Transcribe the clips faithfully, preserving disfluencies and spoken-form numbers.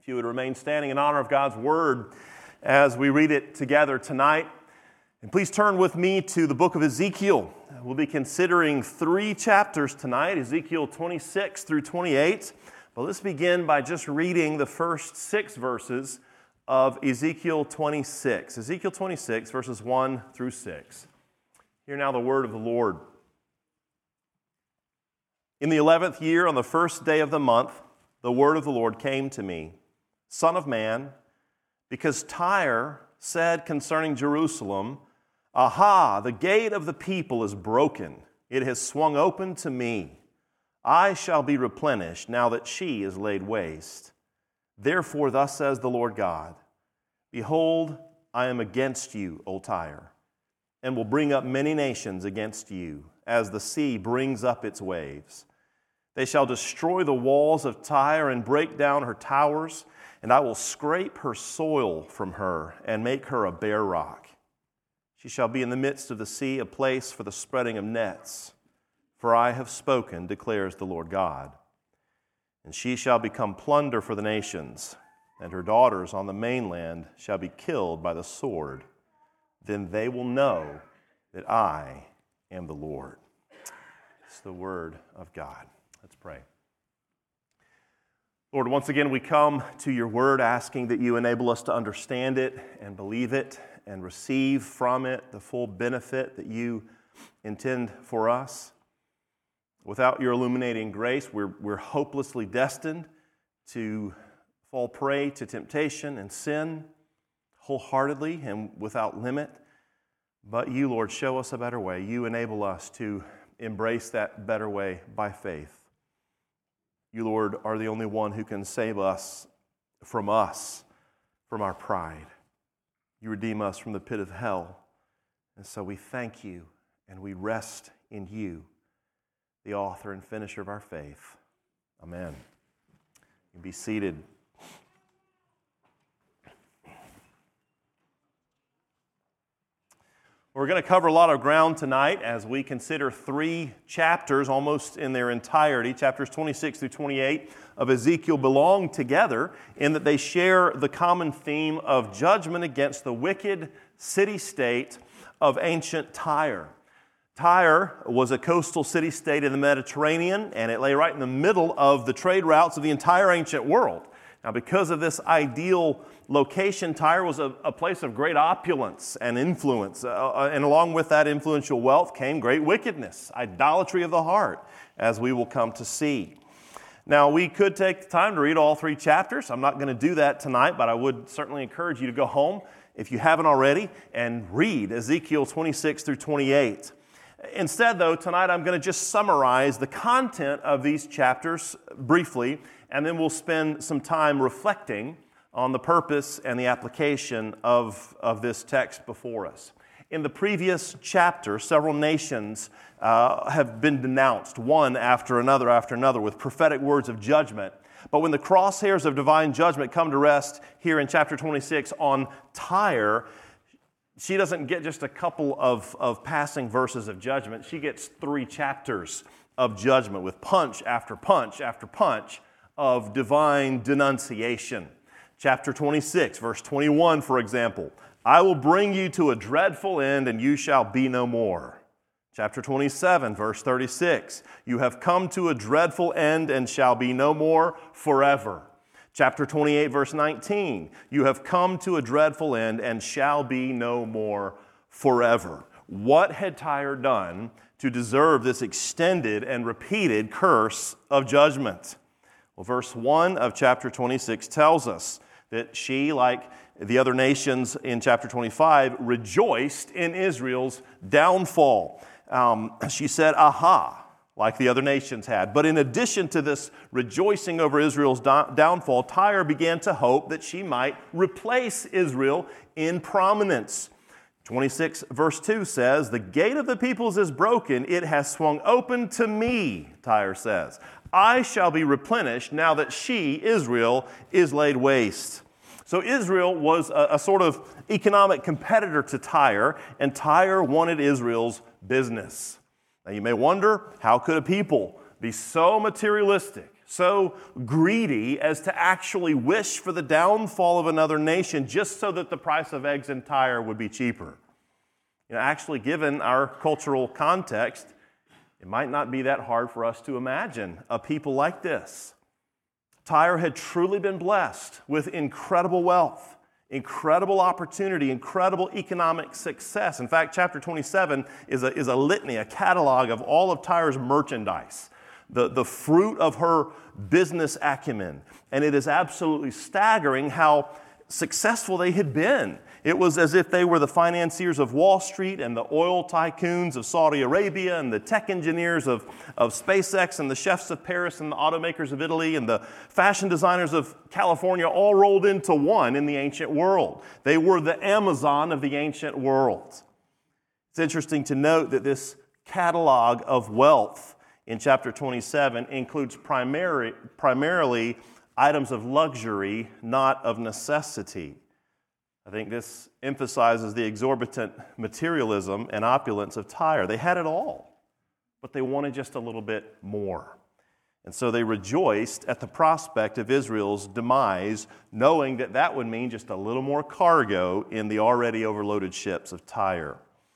If you would remain standing in honor of God's Word as we read it together tonight. And please turn with me to the book of Ezekiel. We'll be considering three chapters tonight, Ezekiel twenty-six through twenty-eight. But let's begin by just reading the first six verses of Ezekiel twenty-six. Ezekiel twenty-six, verses one through six. Hear now the word of the Lord. In the eleventh year, on the first day of the month, the word of the Lord came to me. Son of man, because Tyre said concerning Jerusalem, Aha, the gate of the people is broken. It has swung open to me. I shall be replenished now that she is laid waste. Therefore, thus says the Lord God, Behold, I am against you, O Tyre, and will bring up many nations against you, as the sea brings up its waves. They shall destroy the walls of Tyre and break down her towers, and I will scrape her soil from her and make her a bare rock. She shall be in the midst of the sea, a place for the spreading of nets. For I have spoken, declares the Lord God. And she shall become plunder for the nations, and her daughters on the mainland shall be killed by the sword. Then they will know that I am the Lord. It's the word of God. Let's pray. Lord, once again we come to your word asking that you enable us to understand it and believe it and receive from it the full benefit that you intend for us. Without your illuminating grace, we're, we're hopelessly destined to fall prey to temptation and sin wholeheartedly and without limit. But you, Lord, show us a better way. You enable us to embrace that better way by faith. You, Lord, are the only one who can save us from us, from our pride. You redeem us from the pit of hell. And so we thank you and we rest in you, the author and finisher of our faith. Amen. You can be seated. We're going to cover a lot of ground tonight as we consider three chapters almost in their entirety. Chapters twenty-six through twenty-eight of Ezekiel belong together in that they share the common theme of judgment against the wicked city-state of ancient Tyre. Tyre was a coastal city-state in the Mediterranean, and it lay right in the middle of the trade routes of the entire ancient world. Now, because of this ideal location, Tyre was a, a place of great opulence and influence. Uh, and along with that influential wealth came great wickedness, idolatry of the heart, as we will come to see. Now, we could take the time to read all three chapters. I'm not going to do that tonight, but I would certainly encourage you to go home, if you haven't already, and read Ezekiel twenty-six through twenty-eight. Instead, though, tonight I'm going to just summarize the content of these chapters briefly, and then we'll spend some time reflecting on the purpose and the application of, of this text before us. In the previous chapter, several nations uh, have been denounced, one after another after another, with prophetic words of judgment. But when the crosshairs of divine judgment come to rest here in chapter twenty-six on Tyre, she doesn't get just a couple of, of passing verses of judgment. She gets three chapters of judgment with punch after punch after punch of divine denunciation. Chapter twenty-six, verse twenty-one, for example, I will bring you to a dreadful end, and you shall be no more. Chapter twenty-seven, verse thirty-six, you have come to a dreadful end and shall be no more forever. Chapter twenty-eight, verse nineteen, you have come to a dreadful end and shall be no more forever. What had Tyre done to deserve this extended and repeated curse of judgment? Well, verse one of chapter twenty-six tells us that she, like the other nations in chapter twenty-five, rejoiced in Israel's downfall. Um, she said, aha, like the other nations had. But in addition to this rejoicing over Israel's do- downfall, Tyre began to hope that she might replace Israel in prominence. twenty-six verse two says, the gate of the peoples is broken, it has swung open to me, Tyre says. I shall be replenished now that she, Israel, is laid waste. So Israel was a, a sort of economic competitor to Tyre, and Tyre wanted Israel's business. Now you may wonder, how could a people be so materialistic, so greedy as to actually wish for the downfall of another nation just so that the price of eggs in Tyre would be cheaper. You know, actually, given our cultural context, it might not be that hard for us to imagine a people like this. Tyre had truly been blessed with incredible wealth, incredible opportunity, incredible economic success. In fact, chapter twenty-seven is a, is a litany, a catalog of all of Tyre's merchandise, the, the fruit of her business acumen. And it is absolutely staggering how successful they had been. It was as if they were the financiers of Wall Street and the oil tycoons of Saudi Arabia and the tech engineers of, of SpaceX and the chefs of Paris and the automakers of Italy and the fashion designers of California all rolled into one in the ancient world. They were the Amazon of the ancient world. It's interesting to note that this catalog of wealth in chapter twenty-seven includes primary, primarily items of luxury, not of necessity. I think this emphasizes the exorbitant materialism and opulence of Tyre. They had it all, but they wanted just a little bit more. And so they rejoiced at the prospect of Israel's demise, knowing that that would mean just a little more cargo in the already overloaded ships of Tyre.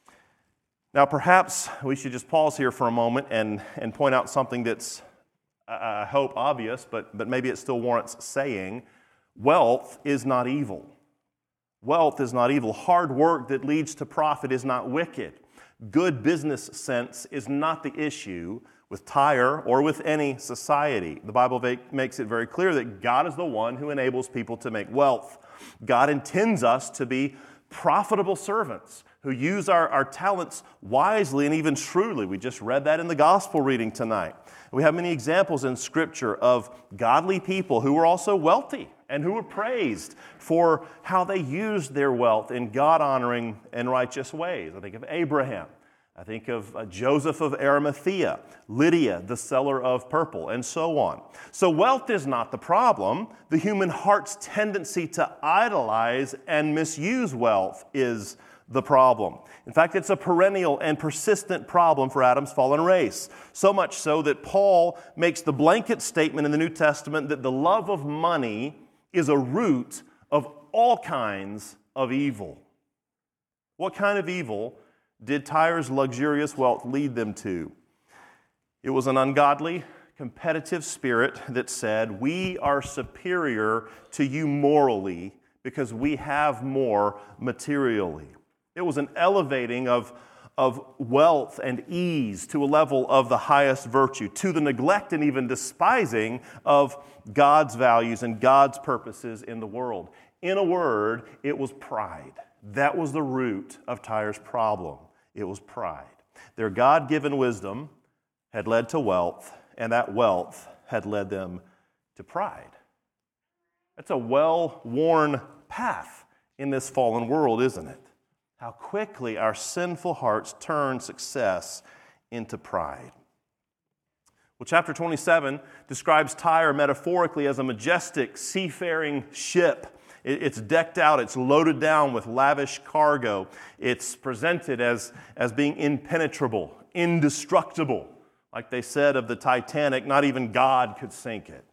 Now, perhaps we should just pause here for a moment and, and point out something that's, I hope, obvious, but, but maybe it still warrants saying. Wealth is not evil. Wealth is not evil. Hard work that leads to profit is not wicked. Good business sense is not the issue with Tyre or with any society. The Bible makes it very clear that God is the one who enables people to make wealth. God intends us to be profitable servants who use our, our talents wisely and even shrewdly. We just read that in the gospel reading tonight. We have many examples in Scripture of godly people who were also wealthy and who were praised for how they used their wealth in God-honoring and righteous ways. I think of Abraham. I think of uh, Joseph of Arimathea, Lydia, the seller of purple, and so on. So wealth is not the problem. The human heart's tendency to idolize and misuse wealth is the problem. In fact, it's a perennial and persistent problem for Adam's fallen race. So much so that Paul makes the blanket statement in the New Testament that the love of money is a root of all kinds of evil. What kind of evil did Tyre's luxurious wealth lead them to? It was an ungodly, competitive spirit that said, we are superior to you morally because we have more materially. It was an elevating of, of wealth and ease to a level of the highest virtue, to the neglect and even despising of God's values and God's purposes in the world. In a word, it was pride. That was the root of Tyre's problem. It was pride. Their God-given wisdom had led to wealth, and that wealth had led them to pride. That's a well-worn path in this fallen world, isn't it? How quickly our sinful hearts turn success into pride. Well, chapter twenty-seven describes Tyre metaphorically as a majestic seafaring ship. It's decked out, it's loaded down with lavish cargo. It's presented as, as being impenetrable, indestructible. Like they said of the Titanic, not even God could sink it.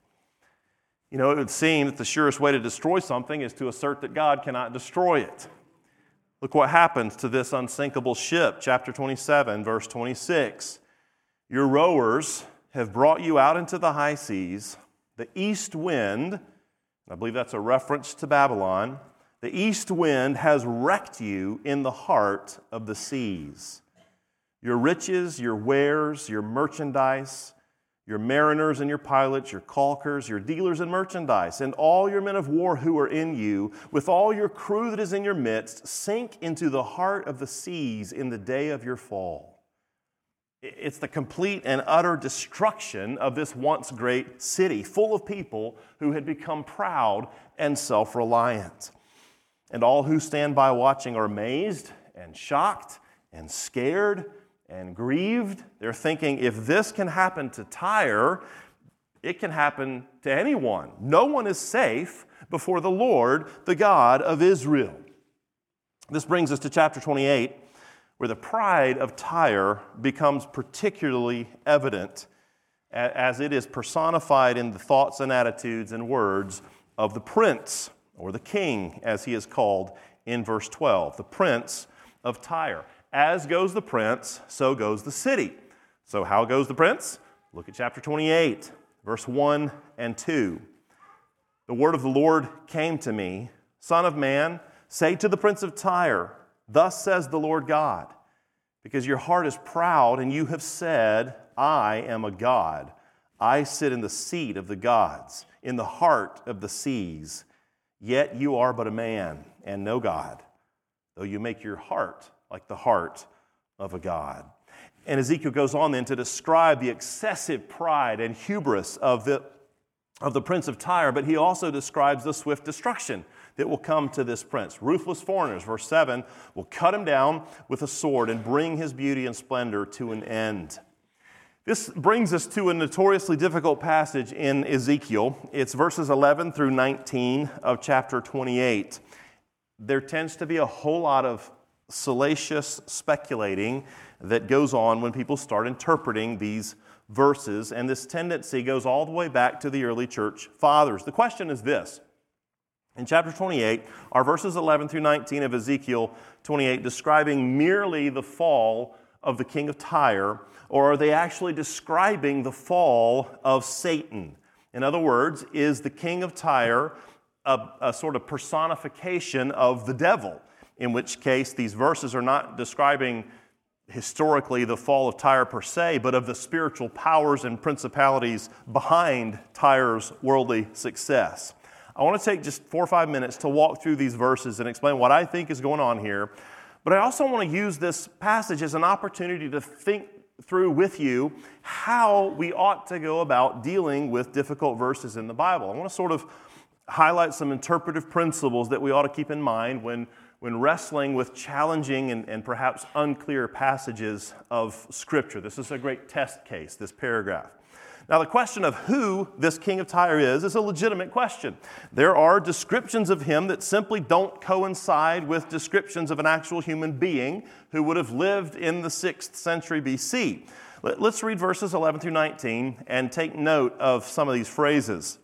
You know, it would seem that the surest way to destroy something is to assert that God cannot destroy it. Look what happens to this unsinkable ship. Chapter twenty-seven, verse twenty-six. Your rowers have brought you out into the high seas. The east wind, I believe that's a reference to Babylon, the east wind has wrecked you in the heart of the seas. Your riches, your wares, your merchandise, your mariners and your pilots, your caulkers, your dealers in merchandise, and all your men of war who are in you, with all your crew that is in your midst, sink into the heart of the seas in the day of your fall. It's the complete and utter destruction of this once great city, full of people who had become proud and self-reliant. And all who stand by watching are amazed and shocked and scared and grieved. They're thinking, if this can happen to Tyre, it can happen to anyone. No one is safe before the Lord, the God of Israel. This brings us to chapter twenty-eight, where the pride of Tyre becomes particularly evident. as it is personified in the thoughts and attitudes and words of the prince, or the king, as he is called in verse twelve, the prince of Tyre. As goes the prince, so goes the city. So how goes the prince? Look at chapter twenty-eight, verse one and two. The word of the Lord came to me, Son of man, say to the prince of Tyre, thus says the Lord God, because your heart is proud and you have said, I am a God. I sit in the seat of the gods, in the heart of the seas. Yet you are but a man and no God, though you make your heart like the heart of a God. And Ezekiel goes on then to describe the excessive pride and hubris of the, of the prince of Tyre, but he also describes the swift destruction that will come to this prince. Ruthless foreigners, verse seven, will cut him down with a sword and bring his beauty and splendor to an end. This brings us to a notoriously difficult passage in Ezekiel. It's verses eleven through nineteen of chapter twenty-eight. There tends to be a whole lot of salacious speculating that goes on when people start interpreting these verses, and this tendency goes all the way back to the early church fathers. The question is this. In chapter twenty-eight, are verses eleven through nineteen of Ezekiel twenty-eight describing merely the fall of the king of Tyre, or are they actually describing the fall of Satan? In other words, is the king of Tyre a, a sort of personification of the devil? In which case, these verses are not describing historically the fall of Tyre per se, but of the spiritual powers and principalities behind Tyre's worldly success. I want to take just four or five minutes to walk through these verses and explain what I think is going on here. But I also want to use this passage as an opportunity to think through with you how we ought to go about dealing with difficult verses in the Bible. I want to sort of highlight some interpretive principles that we ought to keep in mind when, when wrestling with challenging and, and perhaps unclear passages of Scripture. This is a great test case, this paragraph. Now, the question of who this king of Tyre is is a legitimate question. There are descriptions of him that simply don't coincide with descriptions of an actual human being who would have lived in the sixth century B C. Let's read verses eleven through nineteen and take note of some of these phrases.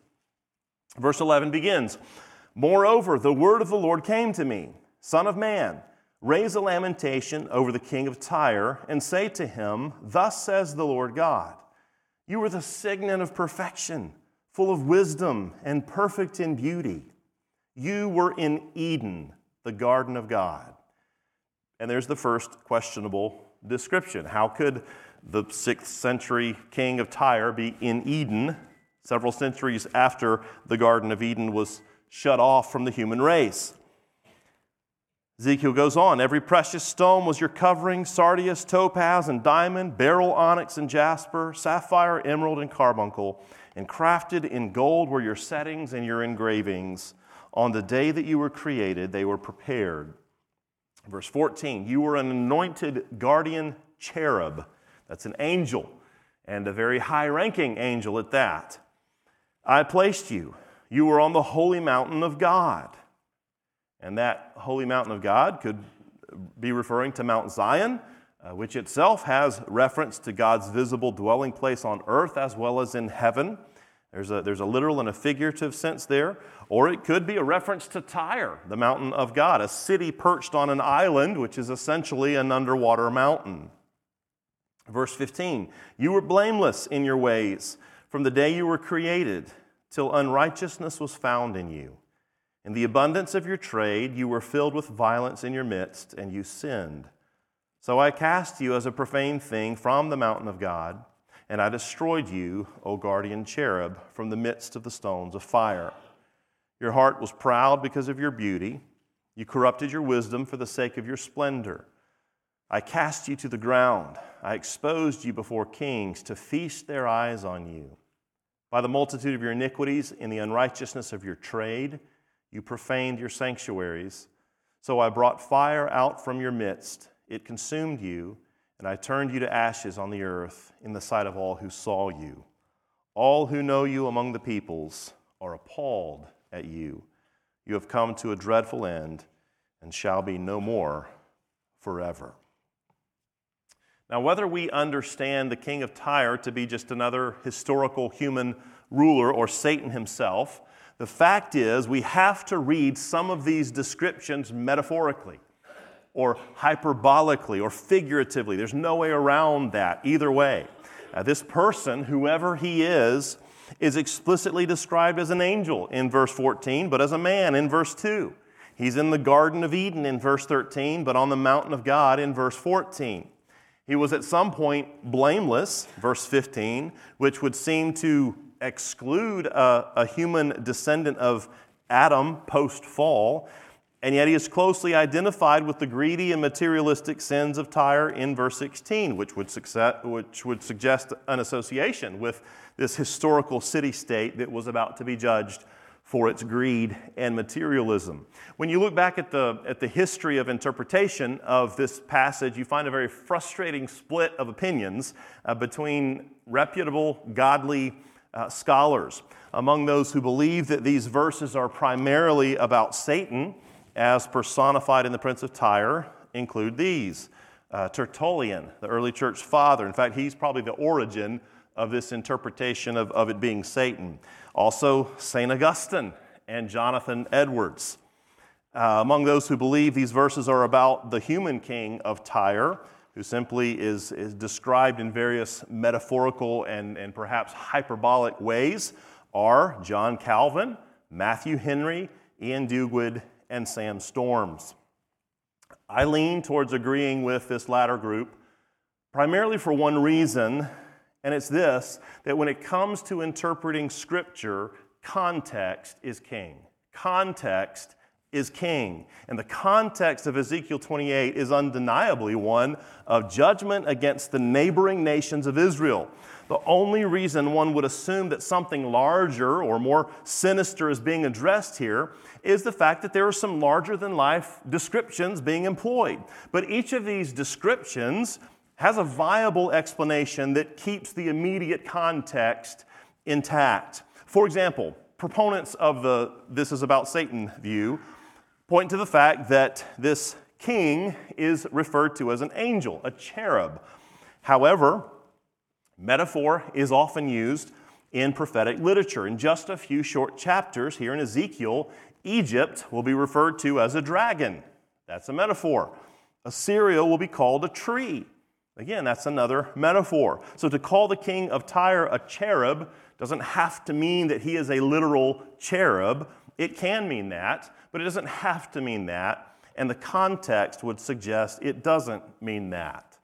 Verse eleven begins, Moreover, the word of the Lord came to me, Son of man, raise a lamentation over the king of Tyre and say to him, Thus says the Lord God, You were the signet of perfection, full of wisdom and perfect in beauty. You were in Eden, the garden of God. And there's the first questionable description. How could the sixth century king of Tyre be in Eden, several centuries after the Garden of Eden was shut off from the human race? Ezekiel goes on, Every precious stone was your covering, sardius, topaz, and diamond, beryl, onyx, and jasper, sapphire, emerald, and carbuncle, and crafted in gold were your settings and your engravings. On the day that you were created, they were prepared. Verse fourteen, You were an anointed guardian cherub. That's an angel, and a very high-ranking angel at that. I placed you. You were on the holy mountain of God. And that holy mountain of God could be referring to Mount Zion, uh, which itself has reference to God's visible dwelling place on earth as well as in heaven. There's a, there's a literal and a figurative sense there. Or it could be a reference to Tyre, the mountain of God, a city perched on an island, which is essentially an underwater mountain. Verse fifteen, You were blameless in your ways from the day you were created till unrighteousness was found in you. In the abundance of your trade, you were filled with violence in your midst, and you sinned. So I cast you as a profane thing from the mountain of God, and I destroyed you, O guardian cherub, from the midst of the stones of fire. Your heart was proud because of your beauty. You corrupted your wisdom for the sake of your splendor. I cast you to the ground. I exposed you before kings to feast their eyes on you. By the multitude of your iniquities in the unrighteousness of your trade, you profaned your sanctuaries. So I brought fire out from your midst. It consumed you, and I turned you to ashes on the earth in the sight of all who saw you. All who know you among the peoples are appalled at you. You have come to a dreadful end and shall be no more forever. Now, whether we understand the king of Tyre to be just another historical human ruler or Satan himself, the fact is we have to read some of these descriptions metaphorically or hyperbolically or figuratively. There's no way around that either way. Uh, this person, whoever he is, is explicitly described as an angel in verse fourteen, but as a man in verse two. He's in the Garden of Eden in verse thirteen, but on the mountain of God in verse fourteen. He was at some point blameless, verse fifteen, which would seem to exclude a, a human descendant of Adam post-fall, and yet he is closely identified with the greedy and materialistic sins of Tyre in verse sixteen, which would, success, which would suggest an association with this historical city-state that was about to be judged for its greed and materialism. When you look back at the, at the history of interpretation of this passage, you find a very frustrating split of opinions uh, between reputable, godly uh, scholars. Among those who believe that these verses are primarily about Satan, as personified in the Prince of Tyre, include these. Uh, Tertullian, the early church father. In fact, he's probably the origin of this interpretation of, of it being Satan. Also, Saint Augustine and Jonathan Edwards. Uh, among those who believe these verses are about the human king of Tyre, who simply is, is described in various metaphorical and, and perhaps hyperbolic ways, are John Calvin, Matthew Henry, Ian Duguid, and Sam Storms. I lean towards agreeing with this latter group, primarily for one reason, and it's this, that when it comes to interpreting Scripture, context is king. Context is king. And the context of Ezekiel twenty-eight is undeniably one of judgment against the neighboring nations of Israel. The only reason one would assume that something larger or more sinister is being addressed here is the fact that there are some larger-than-life descriptions being employed. But each of these descriptions has a viable explanation that keeps the immediate context intact. For example, proponents of the "this is about Satan" view point to the fact that this king is referred to as an angel, a cherub. However, metaphor is often used in prophetic literature. In just a few short chapters here in Ezekiel, Egypt will be referred to as a dragon. That's a metaphor. Assyria will be called a tree. Again, that's another metaphor. So to call the king of Tyre a cherub doesn't have to mean that he is a literal cherub. It can mean that, but it doesn't have to mean that, and the context would suggest it doesn't mean that.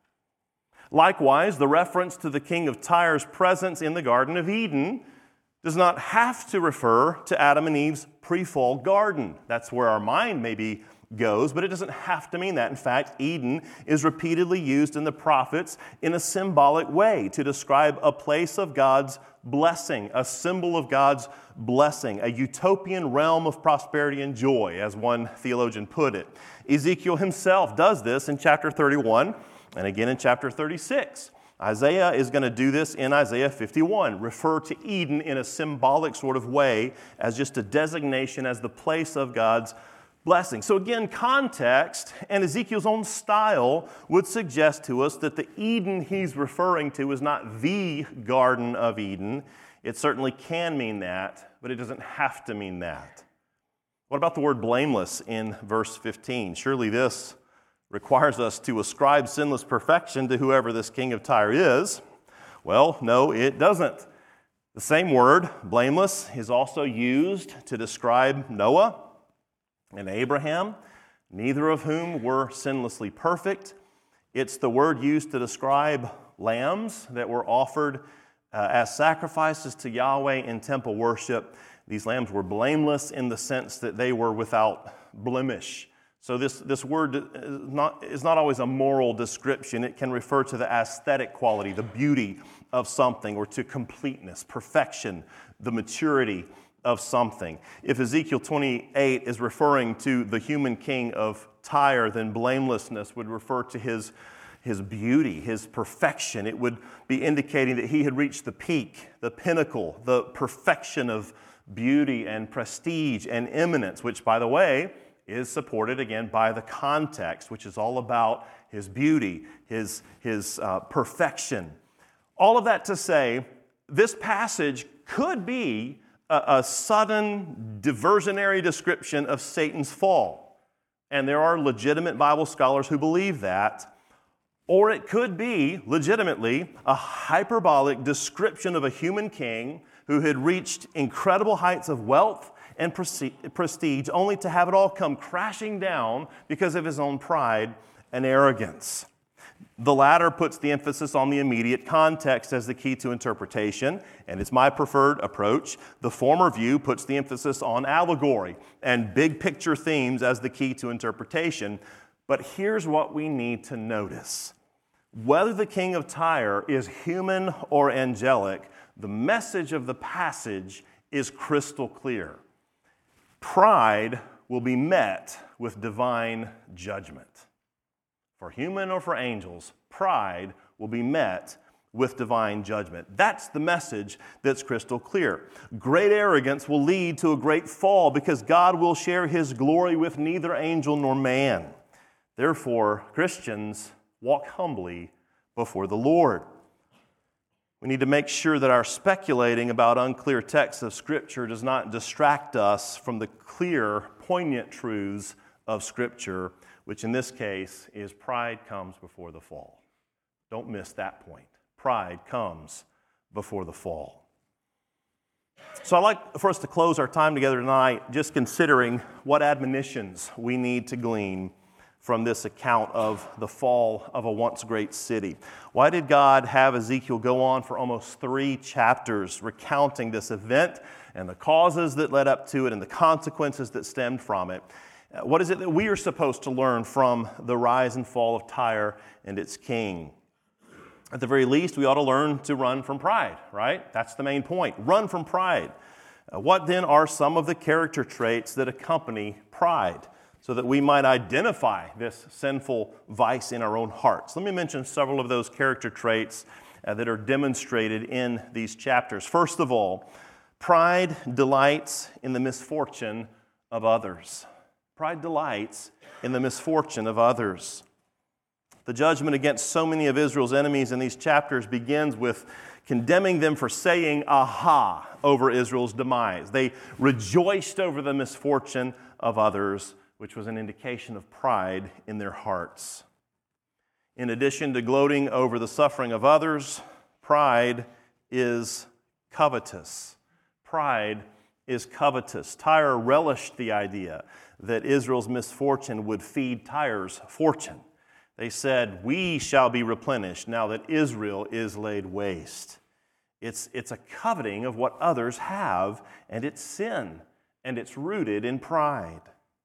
Likewise, the reference to the king of Tyre's presence in the Garden of Eden does not have to refer to Adam and Eve's pre-fall garden. That's where our mind maybe goes, but it doesn't have to mean that. In fact, Eden is repeatedly used in the prophets in a symbolic way to describe a place of God's blessing, a symbol of God's blessing, a utopian realm of prosperity and joy, as one theologian put it. Ezekiel himself does this in chapter thirty-one and again in chapter thirty-six. Isaiah is going to do this in Isaiah fifty-one, refer to Eden in a symbolic sort of way as just a designation as the place of God's blessing. So again, context and Ezekiel's own style would suggest to us that the Eden he's referring to is not the Garden of Eden. It certainly can mean that, but it doesn't have to mean that. What about the word blameless in verse fifteen? Surely this requires us to ascribe sinless perfection to whoever this king of Tyre is. Well, no, it doesn't. The same word, blameless, is also used to describe Noah and Abraham, neither of whom were sinlessly perfect. It's the word used to describe lambs that were offered uh, as sacrifices to Yahweh in temple worship. These lambs were blameless in the sense that they were without blemish. So this, this word is not, is not always a moral description. It can refer to the aesthetic quality, the beauty of something, or to completeness, perfection, the maturity of something. If Ezekiel twenty-eight is referring to the human king of Tyre, then blamelessness would refer to his, his beauty, his perfection. It would be indicating that he had reached the peak, the pinnacle, the perfection of beauty and prestige and eminence, which, by the way, is supported again by the context, which is all about his beauty, his, his uh, perfection. All of that to say, this passage could be a, a sudden diversionary description of Satan's fall. And there are legitimate Bible scholars who believe that. Or it could be, legitimately, a hyperbolic description of a human king who had reached incredible heights of wealth and prestige, only to have it all come crashing down because of his own pride and arrogance. The latter puts the emphasis on the immediate context as the key to interpretation, and it's my preferred approach. The former view puts the emphasis on allegory and big picture themes as the key to interpretation. But here's what we need to notice. Whether the king of Tyre is human or angelic, the message of the passage is crystal clear. Pride will be met with divine judgment. For human or for angels, pride will be met with divine judgment. That's the message that's crystal clear. Great arrogance will lead to a great fall because God will share his glory with neither angel nor man. Therefore, Christians, walk humbly before the Lord. We need to make sure that our speculating about unclear texts of Scripture does not distract us from the clear, poignant truths of Scripture, which in this case is pride comes before the fall. Don't miss that point. Pride comes before the fall. So I'd like for us to close our time together tonight just considering what admonitions we need to glean from this account of the fall of a once great city. Why did God have Ezekiel go on for almost three chapters recounting this event and the causes that led up to it and the consequences that stemmed from it? What is it that we are supposed to learn from the rise and fall of Tyre and its king? At the very least, we ought to learn to run from pride, right? That's the main point. Run from pride. Uh, what then are some of the character traits that accompany pride, so that we might identify this sinful vice in our own hearts? Let me mention several of those character traits uh, that are demonstrated in these chapters. First of all, pride delights in the misfortune of others. Pride delights in the misfortune of others. The judgment against so many of Israel's enemies in these chapters begins with condemning them for saying aha over Israel's demise. They rejoiced over the misfortune of others, which was an indication of pride in their hearts. In addition to gloating over the suffering of others, pride is covetous. Pride is covetous. Tyre relished the idea that Israel's misfortune would feed Tyre's fortune. They said, "We shall be replenished now that Israel is laid waste." It's, it's a coveting of what others have, and it's sin, and it's rooted in pride.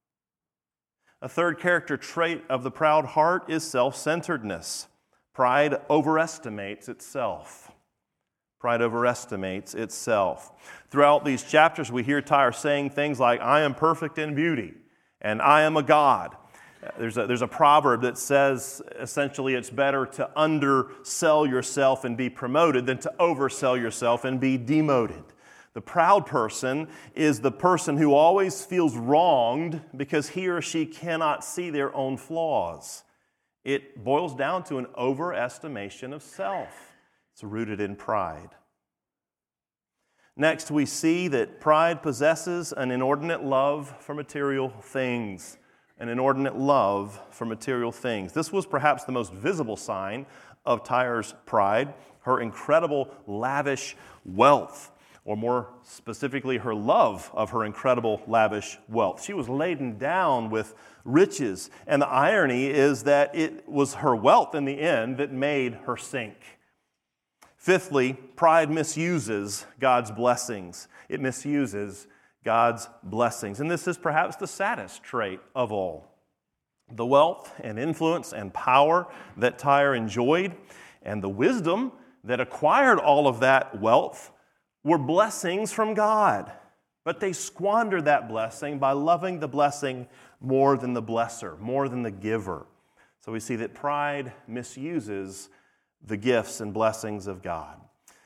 A third character trait of the proud heart is self-centeredness. Pride overestimates itself. Pride overestimates itself. Throughout these chapters, we hear Tyre saying things like, "I am perfect in beauty, and I am a god." There's a, there's a proverb that says, essentially, it's better to undersell yourself and be promoted than to oversell yourself and be demoted. The proud person is the person who always feels wronged because he or she cannot see their own flaws. It boils down to an overestimation of self. It's rooted in pride. Next, we see that pride possesses an inordinate love for material things. An inordinate love for material things. This was perhaps the most visible sign of Tyre's pride, her incredible lavish wealth. Or more specifically, her love of her incredible lavish wealth. She was laden down with riches, and the irony is that it was her wealth in the end that made her sink. Fifthly, pride misuses God's blessings. It misuses God's blessings, and this is perhaps the saddest trait of all. The wealth and influence and power that Tyre enjoyed, and the wisdom that acquired all of that wealth, were blessings from God, but they squandered that blessing by loving the blessing more than the blesser, more than the giver. So we see that pride misuses the gifts and blessings of God.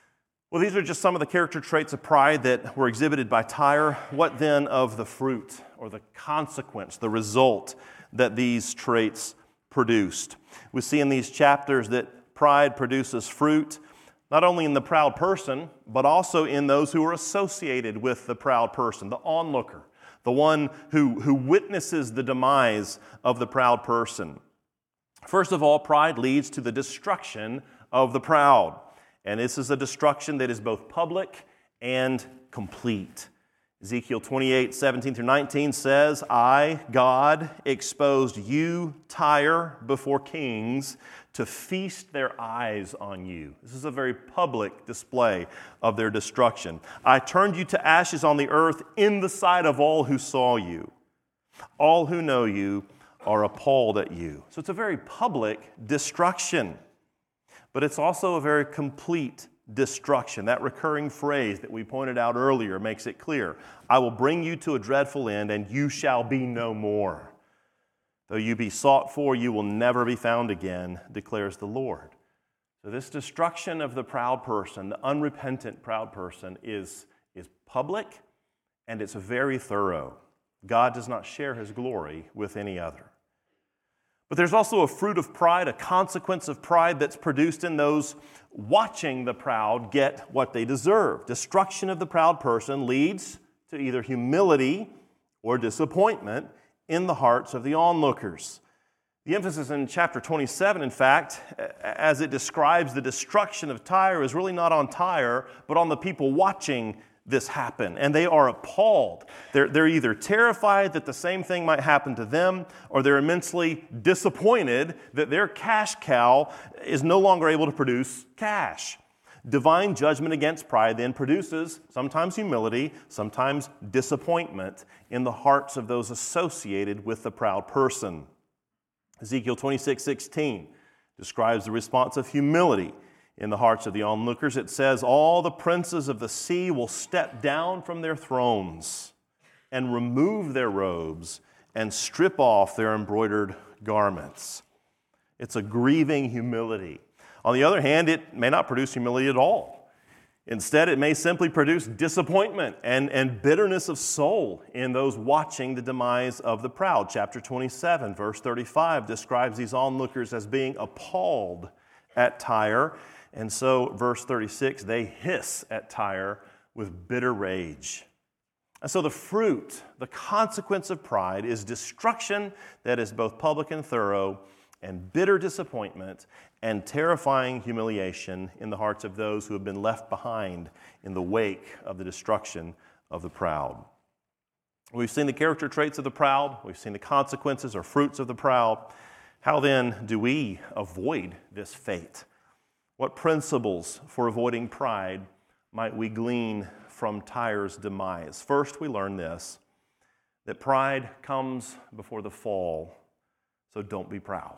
Well, these are just some of the character traits of pride that were exhibited by Tyre. What then of the fruit or the consequence, the result that these traits produced? We see in these chapters that pride produces fruit, not only in the proud person, but also in those who are associated with the proud person, the onlooker, the one who, who witnesses the demise of the proud person. First of all, pride leads to the destruction of the proud. And this is a destruction that is both public and complete. Ezekiel twenty-eight, seventeen through nineteen says, I, God, exposed you, Tyre, before kings to feast their eyes on you. This is a very public display of their destruction. I turned you to ashes on the earth in the sight of all who saw you. All who know you are appalled at you. So it's a very public destruction. But it's also a very complete destruction. That recurring phrase that we pointed out earlier makes it clear. I will bring you to a dreadful end, and you shall be no more. Though you be sought for, you will never be found again, declares the Lord. So this destruction of the proud person, the unrepentant proud person, is, is public, and it's very thorough. God does not share his glory with any other. But there's also a fruit of pride, a consequence of pride that's produced in those watching the proud get what they deserve. Destruction of the proud person leads to either humility or disappointment in the hearts of the onlookers. The emphasis in chapter twenty-seven, in fact, as it describes the destruction of Tyre, is really not on Tyre, but on the people watching this happen, and they are appalled. They're, they're either terrified that the same thing might happen to them, or they're immensely disappointed that their cash cow is no longer able to produce cash. Divine judgment against pride then produces sometimes humility, sometimes disappointment in the hearts of those associated with the proud person. Ezekiel twenty-six sixteen describes the response of humility in the hearts of the onlookers. It says, all the princes of the sea will step down from their thrones and remove their robes and strip off their embroidered garments. It's a grieving humility. On the other hand, it may not produce humility at all. Instead, it may simply produce disappointment and, and bitterness of soul in those watching the demise of the proud. Chapter twenty-seven, verse thirty-five describes these onlookers as being appalled at Tyre. And so, verse thirty-six, they hiss at Tyre with bitter rage. And so the fruit, the consequence of pride is destruction that is both public and thorough, and bitter disappointment and terrifying humiliation in the hearts of those who have been left behind in the wake of the destruction of the proud. We've seen the character traits of the proud. We've seen the consequences or fruits of the proud. How then do we avoid this fate? What principles for avoiding pride might we glean from Tyre's demise? First, we learn this, that pride comes before the fall, so don't be proud.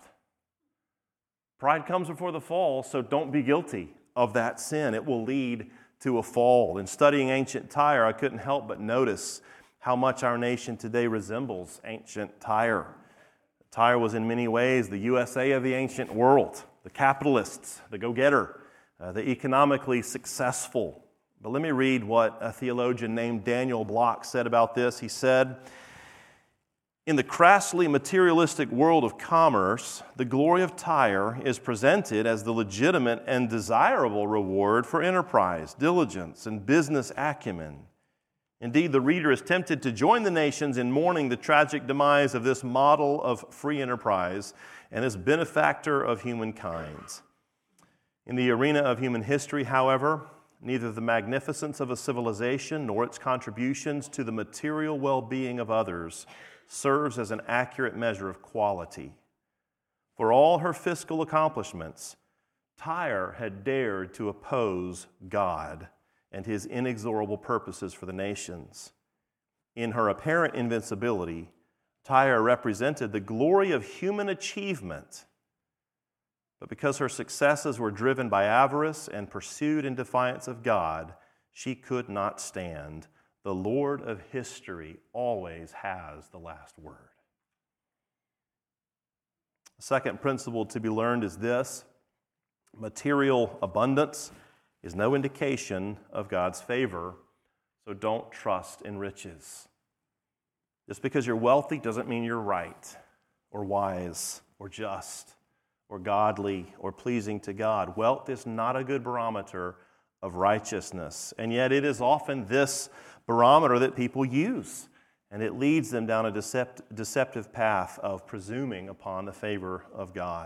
Pride comes before the fall, so don't be guilty of that sin. It will lead to a fall. In studying ancient Tyre, I couldn't help but notice how much our nation today resembles ancient Tyre. Tyre was in many ways the U S A of the ancient world. The capitalists, the go-getter, uh, the economically successful. But let me read what a theologian named Daniel Block said about this. He said, in the crassly materialistic world of commerce, the glory of Tyre is presented as the legitimate and desirable reward for enterprise, diligence, and business acumen. Indeed, the reader is tempted to join the nations in mourning the tragic demise of this model of free enterprise and this benefactor of humankind. In the arena of human history, however, neither the magnificence of a civilization nor its contributions to the material well-being of others serves as an accurate measure of quality. For all her fiscal accomplishments, Tyre had dared to oppose God and his inexorable purposes for the nations. In her apparent invincibility, Tyre represented the glory of human achievement. But because her successes were driven by avarice and pursued in defiance of God, she could not stand. The Lord of history always has the last word. The second principle to be learned is this: material abundance is no indication of God's favor, so don't trust in riches. Just because you're wealthy doesn't mean you're right or wise or just or godly or pleasing to God. Wealth is not a good barometer of righteousness, and yet it is often this barometer that people use, and it leads them down a decept- deceptive path of presuming upon the favor of God.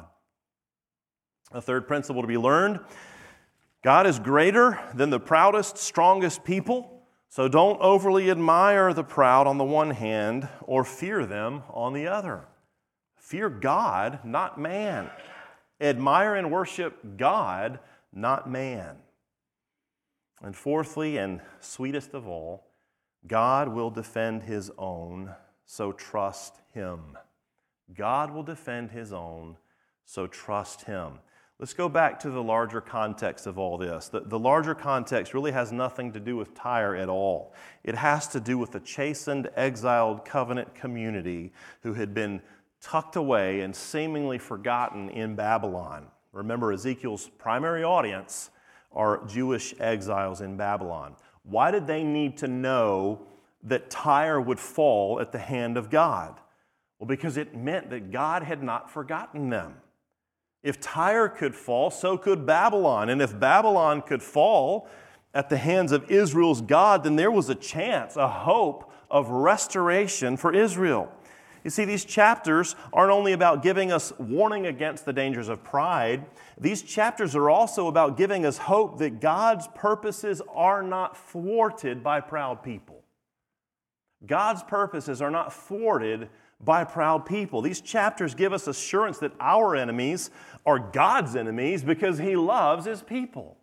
A third principle to be learned: God is greater than the proudest, strongest people, so don't overly admire the proud on the one hand or fear them on the other. Fear God, not man. Admire and worship God, not man. And fourthly, and sweetest of all, God will defend His own, so trust Him. God will defend His own, so trust Him. Let's go back to the larger context of all this. The, the larger context really has nothing to do with Tyre at all. It has to do with the chastened, exiled covenant community who had been tucked away and seemingly forgotten in Babylon. Remember, Ezekiel's primary audience are Jewish exiles in Babylon. Why did they need to know that Tyre would fall at the hand of God? Well, because it meant that God had not forgotten them. If Tyre could fall, so could Babylon. And if Babylon could fall at the hands of Israel's God, then there was a chance, a hope of restoration for Israel. You see, these chapters aren't only about giving us warning against the dangers of pride. These chapters are also about giving us hope that God's purposes are not thwarted by proud people. God's purposes are not thwarted by proud people. These chapters give us assurance that our enemies are God's enemies because He loves His people.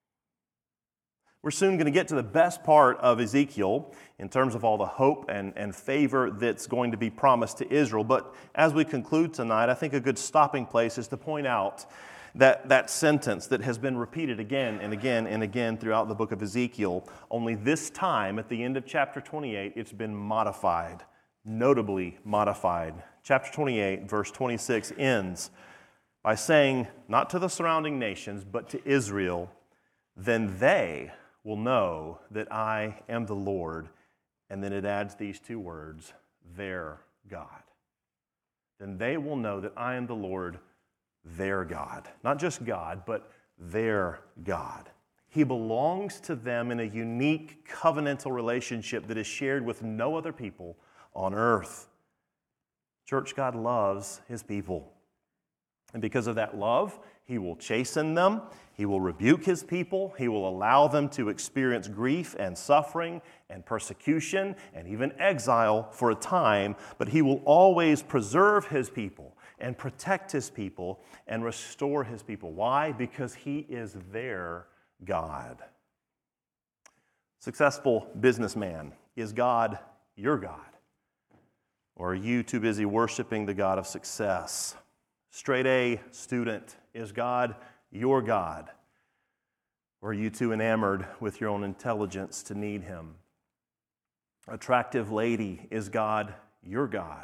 We're soon going to get to the best part of Ezekiel in terms of all the hope and, and favor that's going to be promised to Israel. But as we conclude tonight, I think a good stopping place is to point out that, that sentence that has been repeated again and again and again throughout the book of Ezekiel. Only this time, at the end of chapter twenty-eight, it's been modified, notably modified. Chapter twenty-eight, verse twenty-six ends by saying, not to the surrounding nations, but to Israel, then they will know that I am the Lord. And then it adds these two words, their God. Then they will know that I am the Lord, their God. Not just God, but their God. He belongs to them in a unique covenantal relationship that is shared with no other people on earth. Church, God loves His people. And because of that love, He will chasten them, He will rebuke His people, He will allow them to experience grief and suffering and persecution and even exile for a time, but He will always preserve His people and protect His people and restore His people. Why? Because He is their God. Successful businessman, is God your God? Or are you too busy worshiping the God of success? Straight A student, is God your God? Or are you too enamored with your own intelligence to need Him? Attractive lady, is God your God?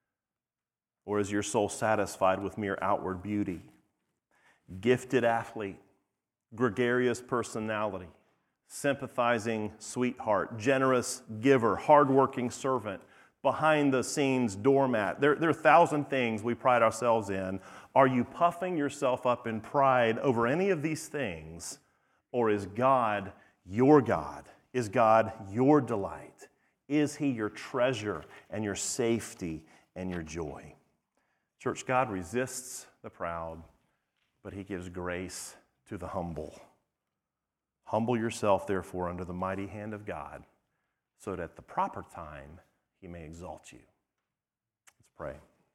Or is your soul satisfied with mere outward beauty? Gifted athlete, gregarious personality, sympathizing sweetheart, generous giver, hardworking servant, behind-the-scenes doormat. There, there are a thousand things we pride ourselves in. Are you puffing yourself up in pride over any of these things? Or is God your God? Is God your delight? Is He your treasure and your safety and your joy? Church, God resists the proud, but He gives grace to the humble. Humble yourself, therefore, under the mighty hand of God, so that at the proper time He may exalt you. Let's pray.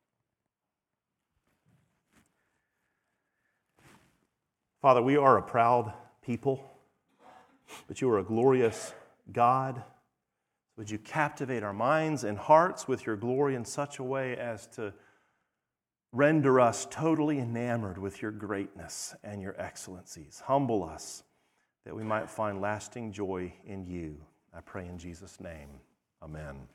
Father, we are a proud people, but You are a glorious God. Would You captivate our minds and hearts with Your glory in such a way as to render us totally enamored with Your greatness and Your excellencies. Humble us that we might find lasting joy in You. I pray in Jesus' name. Amen.